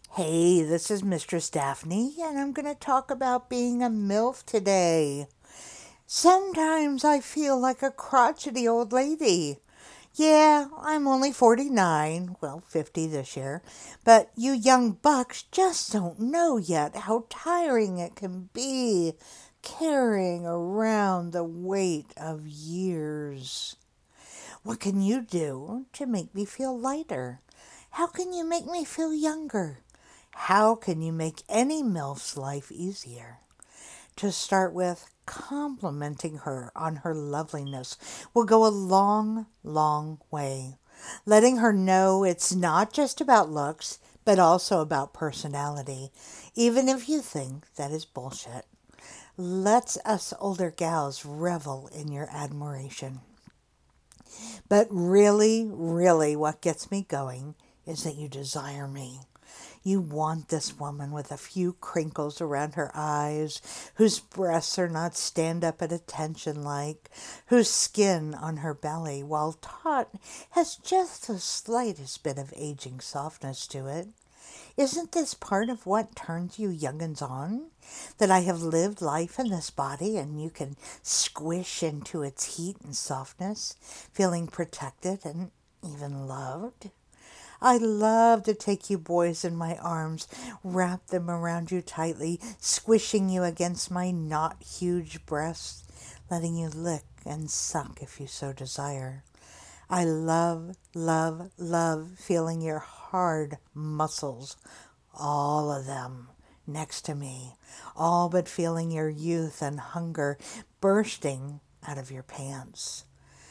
Hey, this is Mistress Daphne, and I'm going to talk about being a MILF today. Sometimes I feel like a crotchety old lady. Yeah, I'm only 49, well, 50 this year, but you young bucks just don't know yet how tiring it can be carrying around the weight of years. What can you do to make me feel lighter? How can you make me feel younger? How can you make any MILF's life easier? To start with, complimenting her on her loveliness will go a long, long way. Letting her know it's not just about looks, but also about personality, even if you think that is bullshit. Let's us older gals revel in your admiration. But really, really, what gets me going is that you desire me. You want this woman with a few crinkles around her eyes, whose breasts are not stand up at attention like, whose skin on her belly, while taut, has just the slightest bit of aging softness to it. Isn't this part of what turns you young'uns on? That I have lived life in this body and you can squish into its heat and softness, feeling protected and even loved? I love to take you boys in my arms, wrap them around you tightly, squishing you against my not huge breasts, letting you lick and suck if you so desire. I love, love, love feeling your hard muscles, all of them, next to me, all but feeling your youth and hunger bursting out of your pants.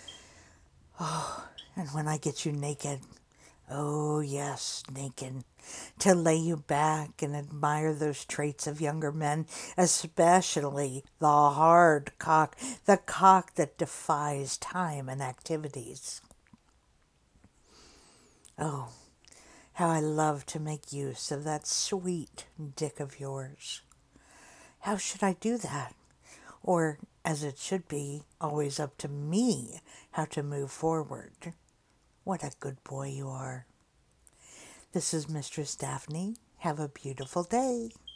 And when I get you naked, oh yes, naked, to lay you back and admire those traits of younger men, especially the hard cock, the cock that defies time and activities. Oh, how I love to make use of that sweet dick of yours. How should I do that? Or, as it should be, always up to me how to move forward. What a good boy you are. This is Mistress Daphne. Have a beautiful day.